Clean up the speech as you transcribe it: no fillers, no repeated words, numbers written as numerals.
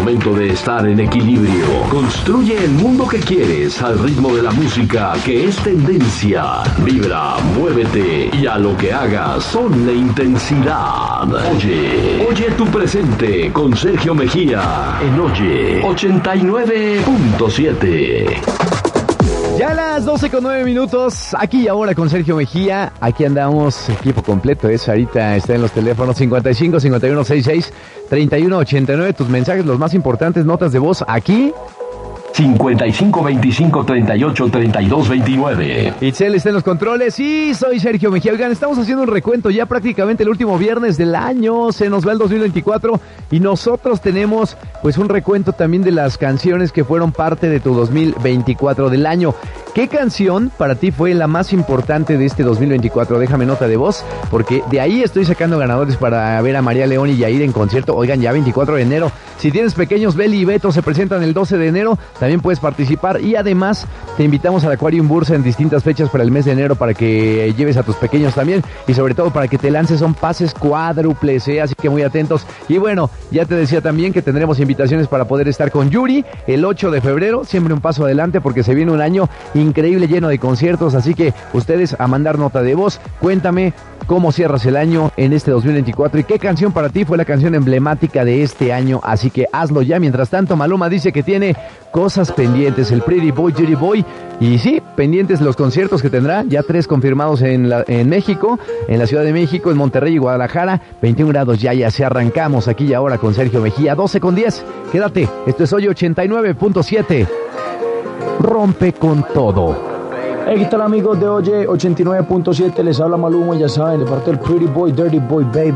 momento de estar en equilibrio. Construye el mundo que quieres al ritmo de la música que es tendencia. Vibra, muévete y a lo que hagas ponle intensidad. Oye tu presente con Sergio Mejía en Oye 89.7. Ya a las 12:09, aquí y ahora con Sergio Mejía. Aquí andamos, equipo completo, ahorita está en los teléfonos 55 51 66 31 89. Tus mensajes, los más importantes, notas de voz aquí. 55 25 38 32 29. Itzel está en los controles y soy Sergio Mejía. Oigan, estamos haciendo un recuento ya prácticamente el último viernes del año. Se nos va el 2024 y nosotros tenemos pues un recuento también de las canciones que fueron parte de tu 2024 del año. ¿Qué canción para ti fue la más importante de este 2024? Déjame nota de voz, porque de ahí estoy sacando ganadores para ver a María León y Yair en concierto. Oigan, ya 24 de enero. Si tienes pequeños, Beli y Beto se presentan el 12 de enero. También puedes participar y además te invitamos al Aquarium Bursa en distintas fechas para el mes de enero para que lleves a tus pequeños también y sobre todo para que te lances. Son pases cuádruples, así que muy atentos. Y bueno, ya te decía también que tendremos invitaciones para poder estar con Yuri el 8 de febrero. Siempre un paso adelante porque se viene un año increíble, lleno de conciertos, así que ustedes a mandar nota de voz. Cuéntame cómo cierras el año en este 2024 y qué canción para ti fue la canción emblemática de este año, así que hazlo ya. Mientras tanto, Maluma dice que tiene cosas pendientes, el Pretty Boy, Dirty Boy, y sí, pendientes los conciertos que tendrá, ya 3 confirmados en México, en la Ciudad de México, en Monterrey y Guadalajara, 21 grados ya se arrancamos aquí y ahora con Sergio Mejía, 12:10, quédate, esto es Hoy 89.7, rompe con todo. Hey, ¿qué tal amigos de Oye 89.7? Les habla Maluma, ya saben, de parte del Pretty Boy, Dirty Boy, baby.